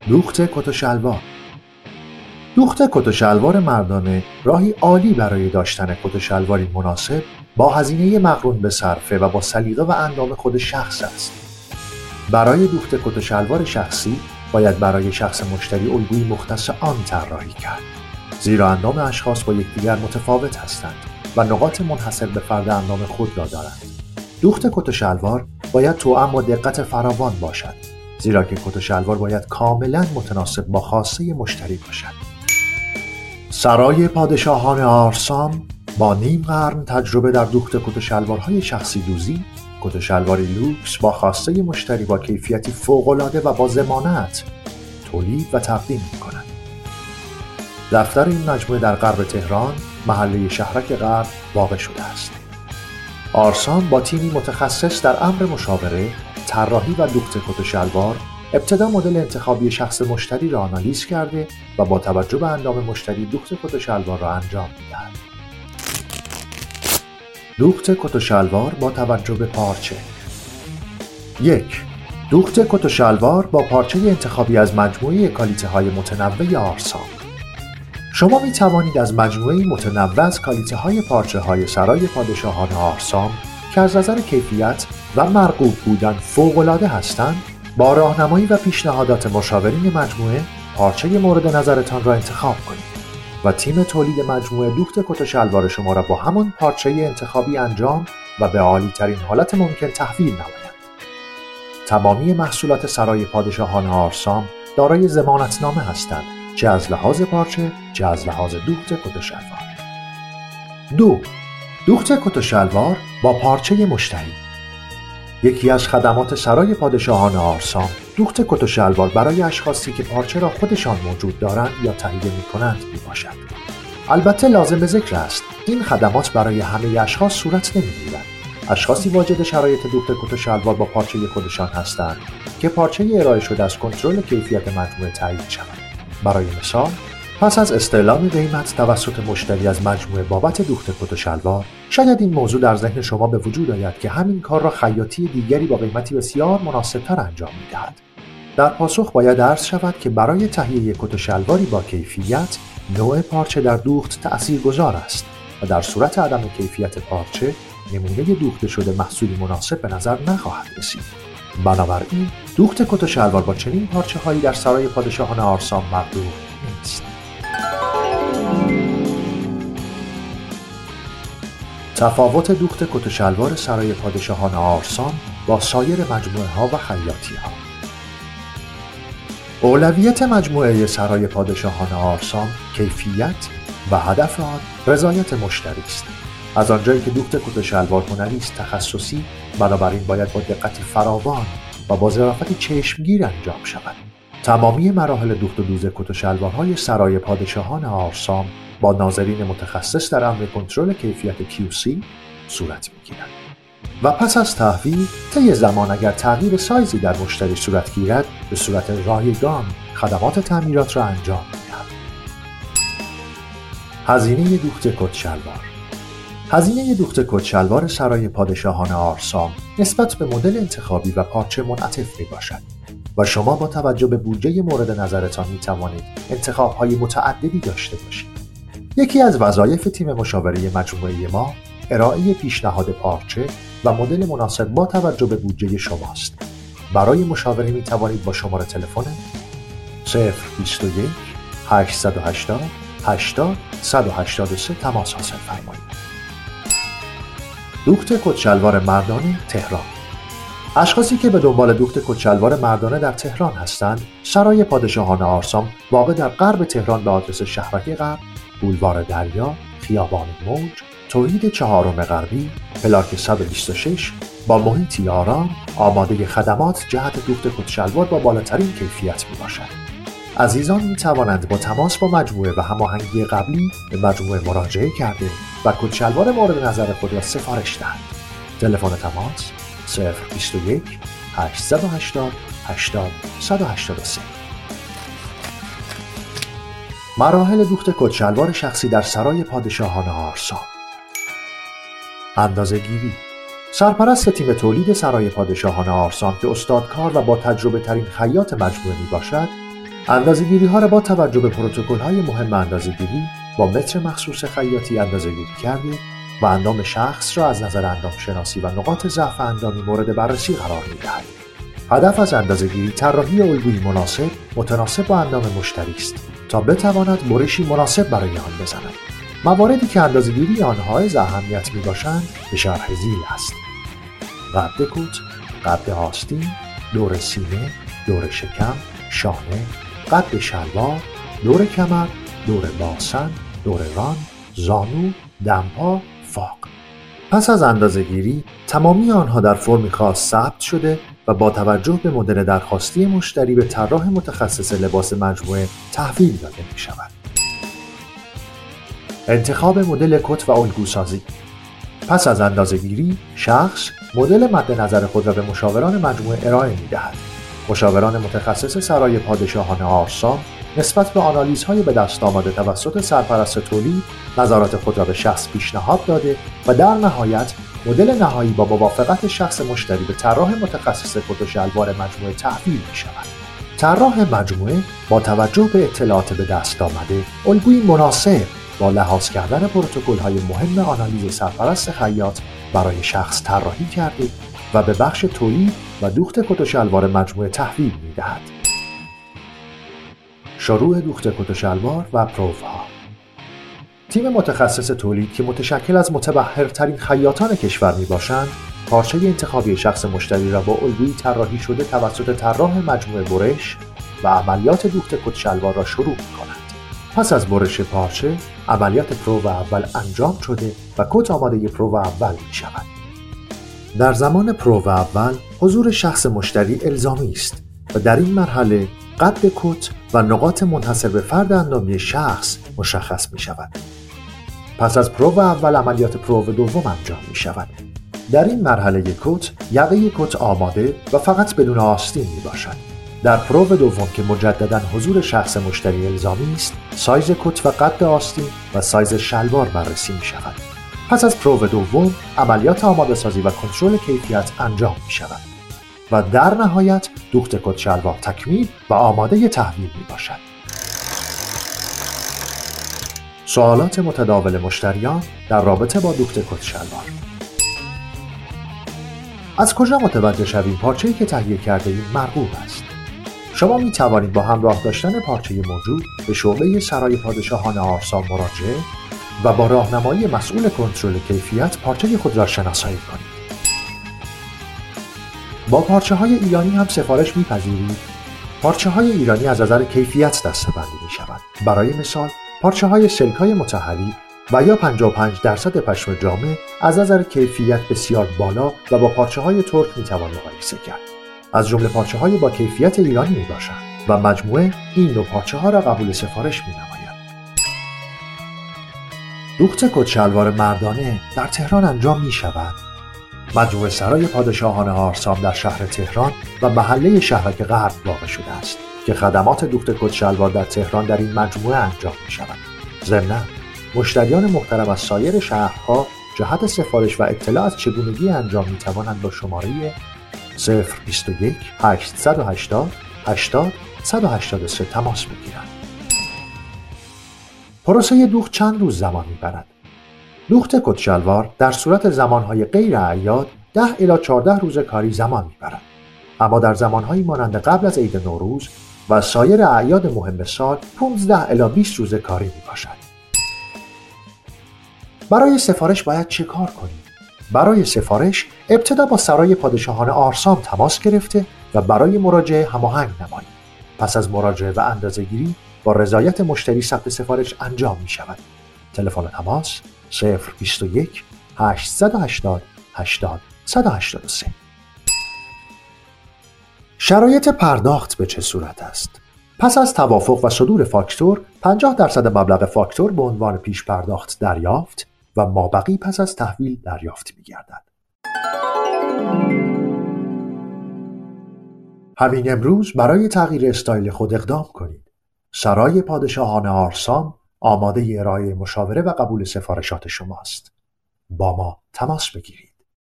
دوخت کت و شلوار. دوخت کت و شلوار مردانه راهی عالی برای داشتن کت و شلواری مناسب با هزینه مقرون به صرفه و با سلیقه و اندام خود شخص است. برای دوخت کت و شلوار شخصی باید برای شخص مشتری الگویی مختص آن طراحی کرد، زیرا اندام اشخاص با یکدیگر متفاوت هستند و نقاط منحصر به فرد اندام خود را دارند. دوخت کت و شلوار باید توأم با دقت فراوان باشد، زیرا که کت و شلوار باید کاملا متناسب با خواسته مشتری باشد. سرای پادشاهان آرسام با نیم قرن تجربه در دوخت کت و شلوارهای شخصی دوزی، کت و شلواری لوکس با خواسته مشتری با کیفیتی فوق‌العاده و با ضمانت تولید و تقدیم می‌کند. دفتر این مجموعه در غرب تهران، محله شهرک غرب واقع شده است. آرسام با تیمی متخصص در امر مشاوره، طراحی و دوخت کت و شلوار، ابتدا مدل انتخابی شخص مشتری را آنالیز کرده و با توجه به اندام مشتری دوخت کت و شلوار را انجام می‌دهد. دوخت کت و شلوار با توجه به پارچه. 1. دوخت کت و شلوار با پارچه انتخابی از مجموعه کالیته‌های متنوع آرسام. شما می توانید از مجموعه متنوع از کالیته‌های پارچه‌های سرای پادشاهان آرسام که از نظر کیفیت و مرغوب بودن فوق‌العاده هستند، با راهنمایی و پیشنهادات مشاورین مجموعه پارچه مورد نظرتان را انتخاب کنید و تیم تولید مجموعه دوخت کت و شلوار شما را با همان پارچه انتخابی انجام و به عالی‌ترین حالت ممکن تحویل نمایند. تمامی محصولات سرای پادشاهان آرسام دارای ضمانتنامه هستند، چه از لحاظ پارچه چه از لحاظ دوخت کت و شلوار. 2. دوخت کت و شلوار با پارچه مشتری. یکی از خدمات سرای پادشاهان آرسام دوخت کت و شلوار برای اشخاصی که پارچه را خودشان موجود دارند یا تهیه می‌کنند میباشد. البته لازم ذکر است این خدمات برای همه اشخاص صورت نمی‌گیرند. اشخاصی واجد شرایط دوخت کت و شلوار با پارچه خودشان هستند که پارچه ارائه شده از کنترل کیفیت مجموعه تایید شود. برای مثال، پس از استعلام قیمت توسط مشتری از مجموعه بابت دوخت کت و شلوار، شاید این موضوع در ذهن شما به وجود آید که همین کار را خیاطی دیگری با قیمتی بسیار مناسب‌تر انجام می‌دهد. در پاسخ باید عرض شود که برای تهیه کت و شلواری با کیفیت، نوع پارچه در دوخت تأثیرگذار است و در صورت عدم کیفیت پارچه، نمونه دوخته شده محصولی مناسب به نظر نخواهد رسید. بنابراین دوخت کت و شلوار با چنین پارچه‌هایی در سرای پادشاهان آرسام مقدور نیست. تفاوت دوخت کت و شلوار سرای پادشاهان آرسام با سایر مجموعه‌ها و خیاطی‌ها. اولویت مجموعه سرای پادشاهان آرسام کیفیت و هدف آن رضایت مشتری است. از آنجایی که دوخت کت و شلوار هنری است تخصصی، بنابراین باید با دقتی فراوان و با ظرافتی چشمگیر انجام شود. تمامی مراحل دوخت و دوز کت و شلوارهای سرای پادشاهان آرسام با ناظرین متخصص در امر کنترل کیفیت QC صورت می‌گیرد و پس از تحویل طی زمان اگر تغییر سایزی در مشتری صورت گیرد، به صورت رایگان خدمات تعمیرات را انجام می‌دهد. هزینه دوخت کت شلوار. هزینه دوخت کت شلوار سرای پادشاهان آرسام نسبت به مدل انتخابی و پارچه منعطف میباشد و شما با توجه به بودجه مورد نظرتان می توانید انتخاب‌های متعددی داشته باشید. یکی از وظایف تیم مشاوره مجموعه ما ارائه پیشنهاد پارچه و مدل مناسب با توجه به بودجه شماست. برای مشاوره می توانید با شماره تلفن 021 880 80 183 تماس حاصل فرمایید. دوخت کت شلوار مردانه تهران. اشخاصی که به دنبال دوخت کت شلوار مردانه در تهران هستند، سرای پادشاهان آرسام واقع در غرب تهران به آدرس شهرک غرب، بولوار دریا، خیابان موج، توحید چهارم غربی، پلاک 126 با محیطی آرام، آماده خدمات جهت دوخت کت شلوار با بالاترین کیفیت میباشد. عزیزان می توانند با تماس با مجموعه و هماهنگی قبلی به مجموعه مراجعه کرده و کت شلوار مورد نظر خود را سفارش دهند. تلفن تماس 021 880 80 183. مراحل دوخت کت شلوار شخصی در سرای پادشاهان آرسام. اندازه‌گیری. سرپرست تیم تولید سرای پادشاهان آرسام که استادکار و با تجربه ترین خیاط مجموعه می باشد، اندازه‌گیری‌ها را با توجه به پروتکل‌های مهم اندازه‌گیری با متر مخصوص خیاطی اندازه‌گیری کرده و اندام شخص را از نظر اندامشناسی و نقاط ضعف اندامی مورد بررسی قرار می‌دهد. هدف از اندازه‌گیری طراحی الگویی مناسب متناسب با اندام مشتری است تا بتواند برشی مناسب برای آن بزند. مواردی که اندازه‌گیری آنها از اهمیت می‌باشند به شرح ذیل است: قد کت، قد آستین، دور سینه، دور شکم، شانه، قد شلوار، دور کمر، دور باسن، دور ران، زانو، دمپا، فاق. پس از اندازه‌گیری تمامی آنها در فرمی خاص ثبت شده و با توجه به مدل درخواستی مشتری به طراح متخصص لباس مجموعه تحویل داده می شود. انتخاب مدل کت و الگوسازی. پس از اندازه‌گیری شخص مدل مد نظر خود را به مشاوران مجموعه ارائه می دهد. مشاوران متخصص سرای پادشاهان آرسام نسبت به آنالیزهای به دست آمده توسط سرپرست تولید نظرات خود را به شخص پیشنهاد داده و در نهایت مدل نهایی با موافقت شخص مشتری به طراح متخصص کت و شلوار مجموعه تحویل می شود. طراح مجموعه با توجه به اطلاعات به دست آمده الگویی مناسب با لحاظ کردن پروتکل‌های مهم آنالیز سرپرست خیاط برای شخص طراحی کرده و به بخش تولید و دوخت کت و شلوار مجموعه تحویل می‌دهد. شروع دوخت کت و شلوار و پروفها. تیم متخصص تولید که متشکل از متبحرترین خیاطان کشور میباشند، پارچه انتخابی شخص مشتری را با الگویی طراحی شده توسط طراح مجموعه برش و عملیات دوخت کت شلوار را شروع می‌کنند. پس از برش پارچه، عملیات پرو اول انجام شده و کت آماده پرو اول می‌شود. در زمان پرو اول حضور شخص مشتری الزامی است و در این مرحله قد کت و نقاط منحصر به فرد اندامی شخص مشخص می شود. پس از پرو اول عملیات پرو دوم انجام می شود. در این مرحله کت یقه کت آماده و فقط بدون آستین می باشد. در پرو دوم که مجددا حضور شخص مشتری الزامی است، سایز کت و قد آستین و سایز شلوار بررسی می شود. پس از پرو دوم عملیات آماده سازی و کنترل کیفیت انجام می شود و در نهایت دوخت کت شلوار تکمیل و آماده تحویل می باشد. سوالات متداول مشتریان در رابطه با دوخت کت شلوار: از کجا متوجه شویم پارچه‌ای که تهیه کرده ایم مرغوب است؟ شما می توانید با همراه داشتن پارچه موجود به شعبه سرای پادشاهان آرسام مراجعه و با راهنمایی مسئول کنترل کیفیت پارچه خود را شناسایی کنید. با پارچه‌های ایرانی هم سفارش می‌پذیرید؟ پارچه‌های ایرانی از نظر کیفیت دسته‌بندی می‌شوند. برای مثال، پارچه‌های سلک‌های مطهری و یا 55% پشم جامه از نظر کیفیت بسیار بالا و با پارچه‌های ترک می‌توان مقایسه کرد. از جمله پارچه‌های با کیفیت ایرانی می‌باشند و مجموعه این نوع پارچه‌ها را قبول سفارش می‌نماید. دوخت کت شلوار مردانه در تهران انجام می‌شود. مجموعه سرای پادشاهان آرسام در شهر تهران و محله شهرک غرب واقع شده است که خدمات دوخت کت شلوار در تهران در این مجموعه انجام می‌شود. ضمناً مشتریان محترم از سایر شهرها جهت سفارش و اطلاع از چگونگی انجام می‌توانند با شماره 021 880 80 183 تماس بگیرند. پروسه دوخت چند روز زمان می‌برد؟ دوخت کت شلوار در صورت زمانهای غیر اعیاد 10 الی 14 روز کاری زمان می‌برد. اما در زمانهایی مانند قبل از عید نوروز و سایر اعیاد مهم سال 15 الی 20 روز کاری می‌باشد. برای سفارش باید چه کار کنیم؟ برای سفارش ابتدا با سرای پادشاهان آرسام تماس گرفته و برای مراجعه هماهنگ نمایید. پس از مراجعه و اندازه‌گیری با رضایت مشتری ثبت سفارش انجام می‌شود. تلفن تماس 021 880 80 183. شرایط پرداخت به چه صورت است؟ پس از توافق و صدور فاکتور 50% مبلغ فاکتور به عنوان پیش پرداخت دریافت و مابقی پس از تحویل دریافت می‌گردد. همین امروز برای تغییر استایل خود اقدام کنید. سرای پادشاهان آرسام آماده ارائه مشاوره و قبول سفارشات شماست. با ما تماس بگیرید.